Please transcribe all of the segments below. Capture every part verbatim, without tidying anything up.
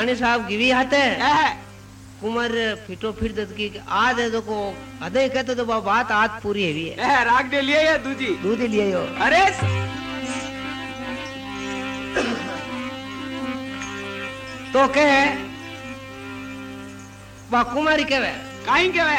रानी साहब गिवी हाथे कुमार फिटो फिर दत की आज है तो को अदे कहते तो बात आज पूरी है भी है राग दे लिए या दूधी दूधी लिए हो अरे तो कहे बा कुमारी कहवे काई कहवे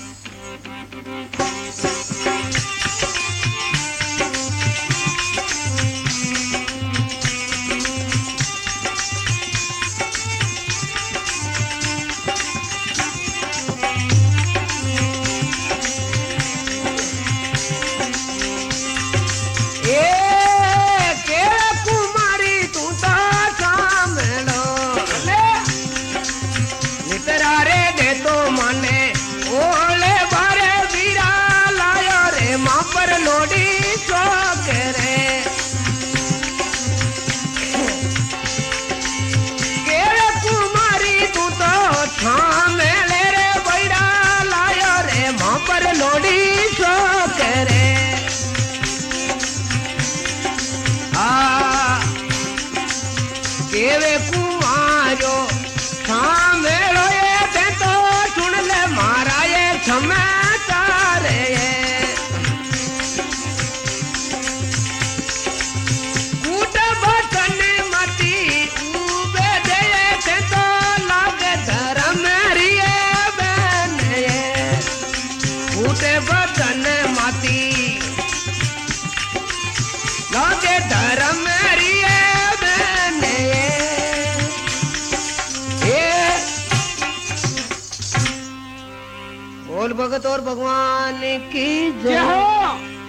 भगत और भगवान की जय हो।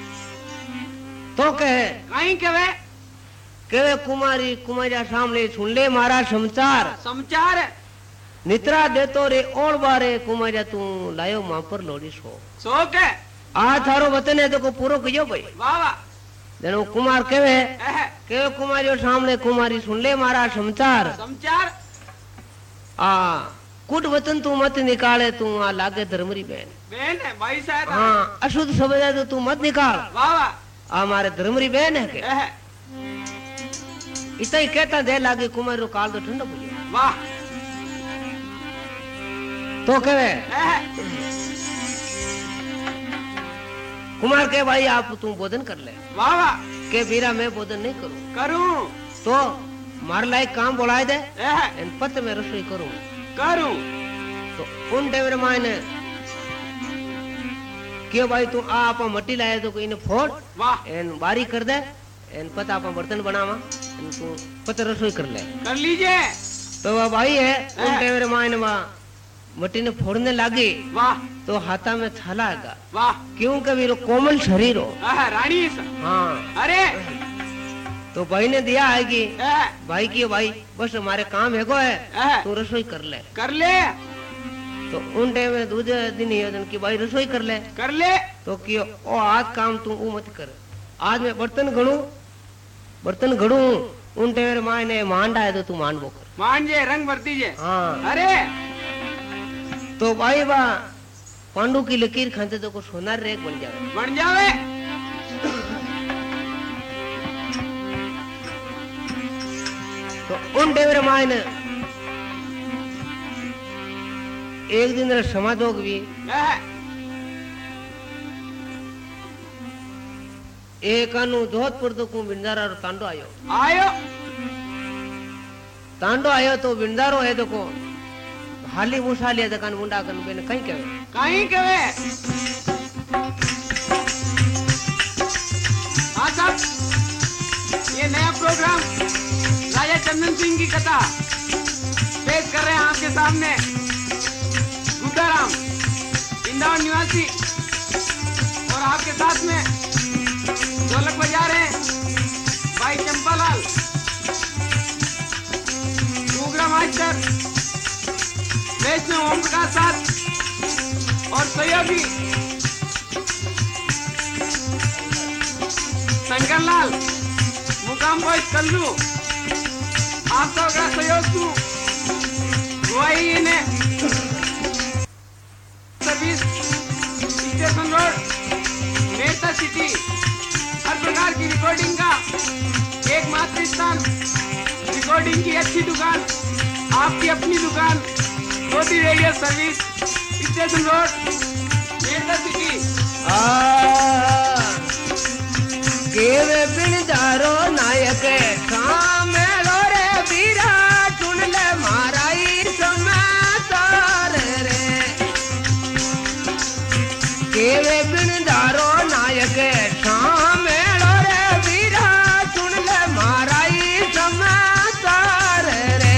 तो कहे कहीं कहे कहे कुमारी कुमारिया सामने सुन ले मारा समाचार समाचार नित्रा दे तो रे और बारे कुमारिया तू लायो मां पर लोड़ी सो सो के आ थारो वतन है तो को पूरो कहियो भाई वाह वाह देनो कुमार कहे कहे कुमारियो सामने कुमारी सुन ले मारा समाचार समाचार आ कुट वतन तू मत निकाले तू आ लागे धर्मरी बहन बहन है भाई साहब हाँ अशुद्ध समझा तो तू मत निकाल वाह वाह आ हमारे धर्मरी बहन है के इतना ही कहता दे लागे कुमार रो काल तो ठंडा हो गया वाह तो कहे कुमार के भाई आप तू भोजन कर ले वाह वाह के बीरा मैं भोजन नहीं करूं करूं तो मार लायक काम बोलाए दे इन पत में रसोई करूं करूं तो उन टेवर मायने क्यों भाई तू आ आपा मट्टी लाए तो कोई ने फोड़ वाह एन बारी कर दे एन पता आपा बर्तन बनावा एन तू पत रसोई कर ले कर लीजिए तो वह भाई है उन टेवर मायने वा मट्टी ने फोड़ने लगी वाह तो हाथा में छाला आएगा वाह क्यों कभी रो कोमल शरीर हो रानी हाँ अरे तो भाई ने दिया है कि भाई की भाई बस हमारे काम है को है तू रसोई कर ले कर ले तो उन टाइम में दूसरे दिन ही की भाई रसोई कर ले कर ले तो कि ओ आज काम तू वो मत कर आज मैं बर्तन घड़ू बर्तन घड़ू उन टाइम माँ ने मांडा है तो तू मान वो कर मान जे रंग भर दीजिए हाँ अरे तो भाई बा पांडु की लकीर खाते तो को सोनार रेख बन जावे बन जावे तो उन डेवरे माय ने एक दिन समाजोग भी एक अनु जोधपुर तो को बिंदारा तांडो आयो आयो तांडो आयो तो बिंदारो है तो को हाली मुसालिया दकान मुंडा कन बेन कहीं कहे कहीं कहे हाँ साहब ये नया प्रोग्राम राजा चंदन सिंह की कथा पेश कर रहे हैं आपके सामने गुड्डाराम इंदौर निवासी और आपके साथ में ढोलक बजा रहे हैं भाई चंपालाल प्रोग्राम मास्टर वैष्णव ओम प्रकाश साथ और सहयोगी शंकरलाल मुकाम बॉयज कल्लू आप सबका सहयोग तू गुआई ने service station road Merta city हर प्रकार की रिकॉर्डिंग का एकमात्र स्थान रिकॉर्डिंग की अच्छी दुकान आपकी अपनी दुकान छोटी radio service station road Meerut city. आ केवे बिनदारो नायक कामेलो रे वीरा सुन ले मारा ई समाचार रे। केवे बिनदारो नायक कामेलो रे वीरा सुन ले मारा ई समाचार रे।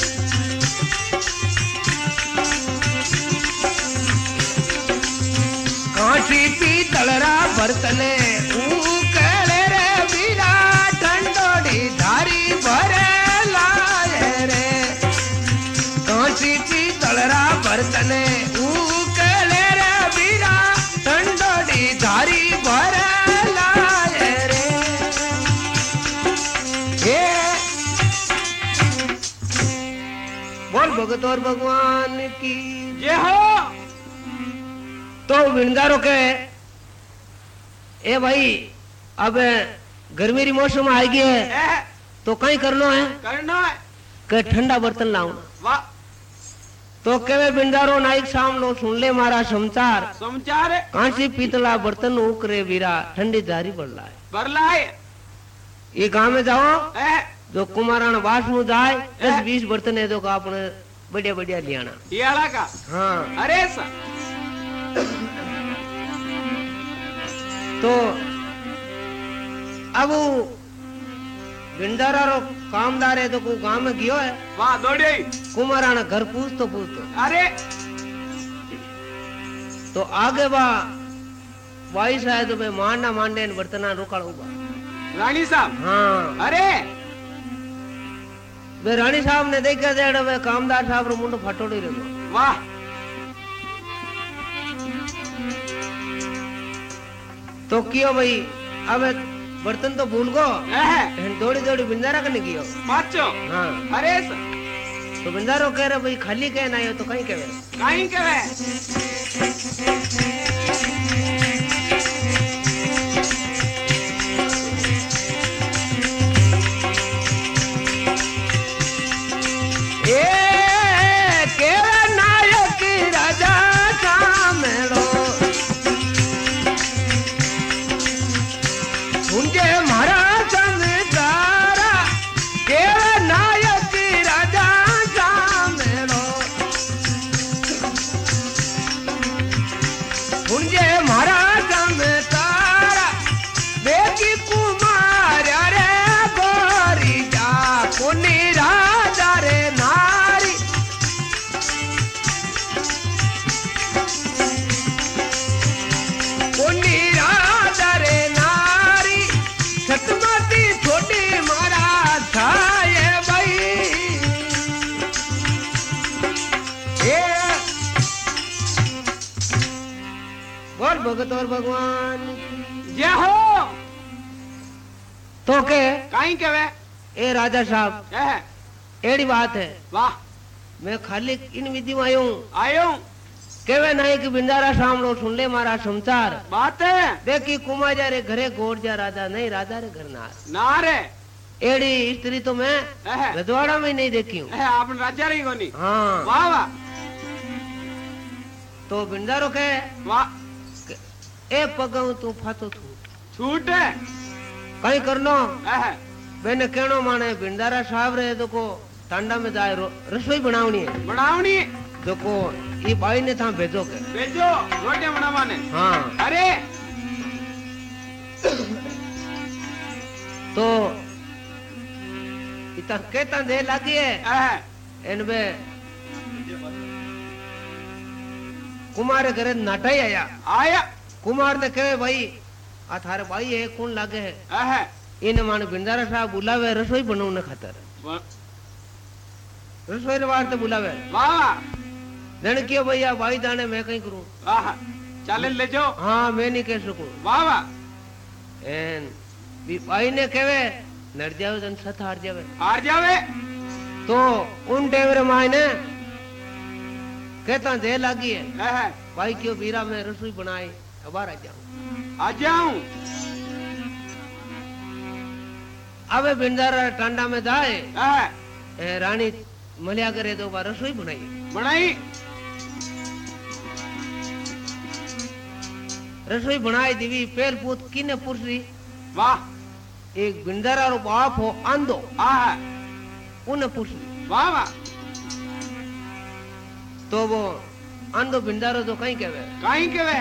कांची पीतलरा बर्तने उकले रे वीरा ठंडोड़ी धारी भरे लाए रे। कांची पीतलरा बर्तने उकले रे वीरा ठंडोड़ी धारी भरे लाए रे। हे बोल भगत और भगवान की ये हो तो बिनदारो के ए भाई अब गर्मी री मौसम आ गई है ए, तो कहीं करना है करना है। के ठंडा बर्तन लाऊं। वाह तो केवे बिनदारो नाइक शाम लो सुन ले मारा समाचार समाचार है कांसी पीतला बर्तन उकरे वीरा ठंडी धारी बढ़ला है। बरला है ये गांव में जाओ ए, जो कुमारान वास में जाए दस बीस बर्तन है तो का अपने बढ़िया बढ़िया लियाना। ये आला का हाँ अरे सा तो अब बिंदारा रो कामदार है तो को गांव में गयो है वाह दौड़े कुमाराना घर पूछ तो पूछ तो अरे तो आगे बा वाई शायद तो मैं मांडा मांडे न बर्तना रोकाड़ूंगा। रानी साहब हाँ अरे वे रानी साहब ने देखा जेड़ वे कामदार साहब रो मुंडो फटोड़ी रहो। वाह तो कियो भाई अब बर्तन तो भूल गो ए, दौड़ी दौड़ी बिंदारा करने कियो। पाचो हाँ अरे सा तो बिंदारो कह रहे भाई खाली कह ना आयो तो कहीं कहे कहीं कहे ए केवा नायक राजा कामेलो उनके मारा संतारा केवा नायक राजा कामेलो उनके मारा संतारा बेकी कुमार रे गोरी जा कोनी राजा रे नारी कोनी राजा रे नारी सतमती छोटी मारा छाए भाई। ए बोल भगत और भगवान ये हो तो के कहीं कहे ए राजा साहब ए, एड़ी बात है वाह मैं खाली इन विधि में आयो हूँ आयो केवे नहीं कि बिंदारा सामलो सुन ले मारा समाचार बात है देखी कुमार जा रे घरे गोड़ जा राजा नहीं राजा रे घर नार ना रे एड़ी स्त्री तो मैं ए, रजवाड़ा में नहीं देखी हूँ। ए, आपने राजा रही कोनी हाँ वाह वाह तो बिंदारो के वाह ए पगाऊ तू फातो छूट छूट है कहीं करनो ए, मैंने कहनो माने बिंदारा साहब रे तो को टांडा में जाए रो- रसोई बनावनी है बनावनी तो को ये भाई ने था भेजो के भेजो रोटियां बनावाने हाँ अरे तो इतना कहता दे लगी है ए, इनबे कुमार के घरे नाटा ही आया आया कुमार ने कहे भाई आ थारे भाई है कौन लागे है ए, इन्हें माने बिंदारा साहब बुलावे रसोई बनाने खातर वा- रसोई रे वास्ते बुलावे वाह जन कियो भैया भाई जाने मैं कहीं करूं वाह चाले ले जाओ हाँ मैं नहीं कह सकूं वाह वाह एन भी भाई ने कहे नर जावे जन सत हार जावे हार जावे तो उन टेवरे माय ने कहता दे लगी है ए, भाई क्यों बीरा में रसोई बनाई अब आ जाऊं आ जाऊं अब बिंदारा टांडा में जाए ए, ए, रानी मलिया करे तो बार रसोई बनाई बनाई रसोई बनाई दीवी पेल पूत किने पुरसी वाह एक बिंदरा रो बाप हो आंदो आ उन्हें पुरसी वाह वाह तो वो आंदो बिंदारो तो कहीं कहवे कहीं कहवे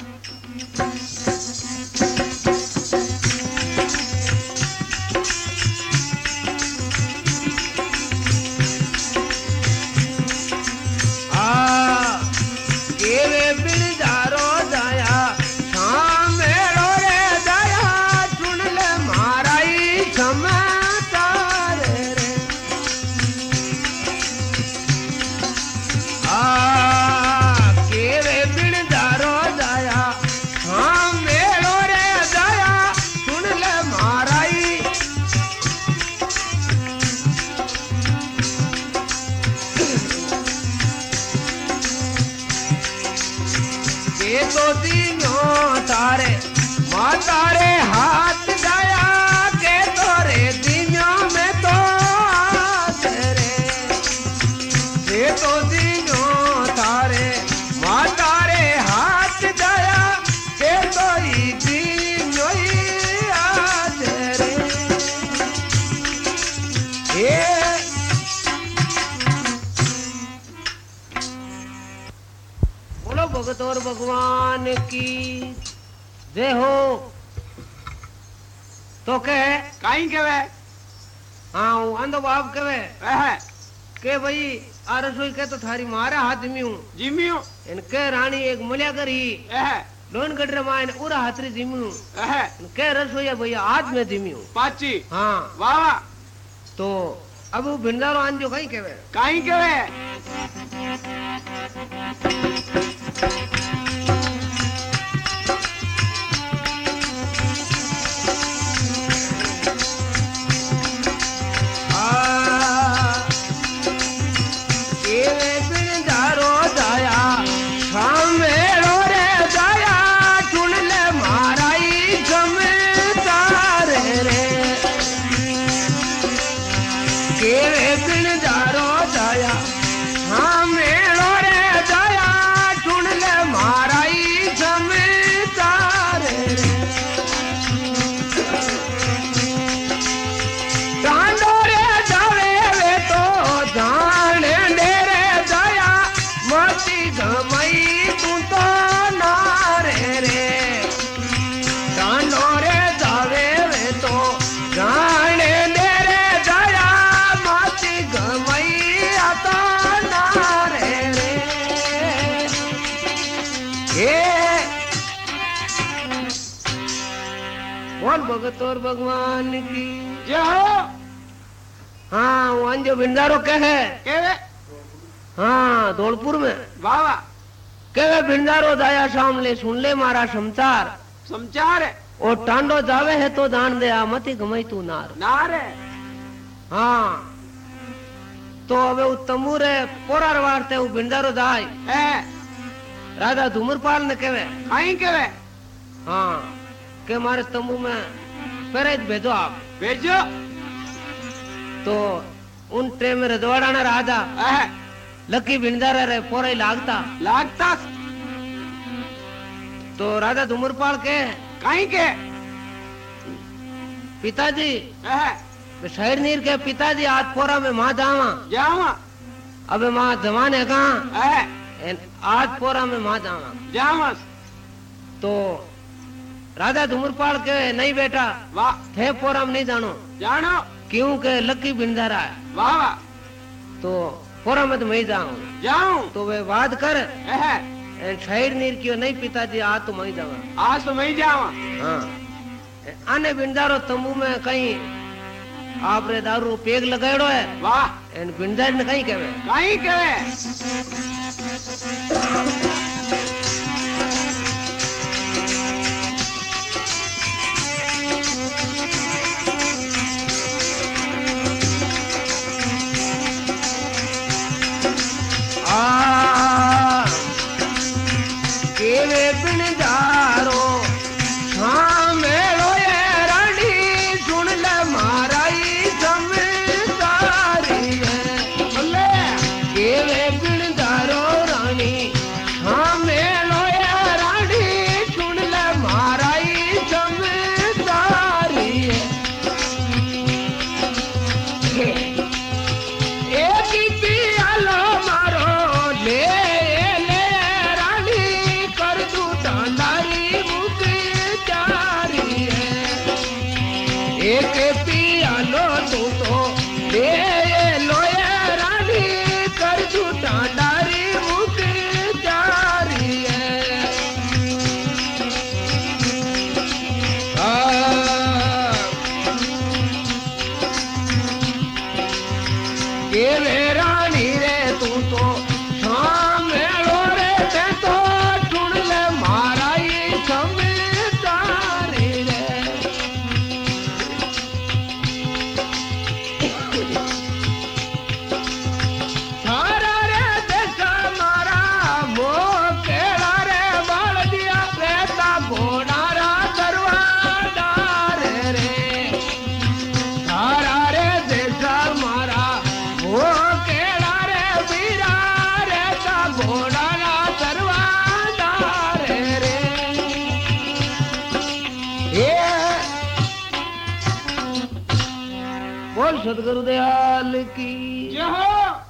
तारे हाथ गया के तोरे दिनों में तो तेरे ये तो दिनों तारे माँ तारे हाथ गया के तो ही दिनों ही आ तेरे ये बोलो भगत और भगवान की जय हो तो कहे कहीं कहे हाँ अंधो बाप कहे के भाई आ रसोई के तो थारी मारा हाथ जिमी हूँ जिमी हूँ इनके रानी एक मुलिया करी लोन गडरे मायने उरा हाथरी जिमी हूँ के रसोई भैया आज में जिमी हूँ पाची हाँ वाह वाह तो अब वो भिंडारो आंजो कहीं कहे कहीं कहे भगत और भगवान की जय हो हाँ वहां जो भिंडारो कहे कहे हाँ धौलपुर में वाह वाह कहे भिंडारो दाया सामने सुन ले मारा समाचार समाचार है और टांडो जावे है तो दान दे मती गमई तू नार नार है हाँ तो अबे वो तंबूरे पोरार वारते वो भिंडारो दाई है राजा धूमरपाल ने कहे कहीं कहे हाँ के मारे तंबू में पहले भेजो आप भेजो तो उन टाइम में रजवाड़ा ना राजा लकी भिंडारा रे पोरा ही लागता लागता तो राजा धूमरपाल के कहीं के पिताजी शहर नीर के पिताजी आज पोरा में माँ जावा जावा अबे माँ जवान है कहाँ आज पोरा में माँ जावा जावा तो राजा धूमरपाल के नहीं बेटा वाह थे पोराम नहीं जानो जानो क्यों के लकी भिंडारा है वाह वाह तो पोरा में तो मैं जाऊं जाऊं तो वे बात कर शहर नीर क्यों नहीं पिताजी आज तो मैं जावा आज तो मैं जावा हाँ आने भिंडारो तंबू में कहीं आपरे दारू पेग लगाएड़ो है वाह एन भिंडार ने कहीं कहे कहीं कहे केवे भिंडारो हाँ मेलो ये रानी सुन ले माराई जमींदारी है बोले रे बिणदारो रानी हाँ मेलो या रानी सुन ले माराई समझदारी एक ही पियालो मारो ले ले रानी कर दू डांडारी मुखदारी एक पियालो तू तो ले लो ये रानी कर दू डांडारी मुखदारी ये वे रानी रे तू तो सामने लो रे ते तो सुन ले मारा ये समझदारी रे सारा रे देश मारा वो केड़ा रे बाल दिया रहता घोड़ारा दरवादार रे सारा रे देश मारा वो केड़ा रे वीरा रहता घोड़ारा दरवादार रे ये बोल सदगुरु दयाल की जय हो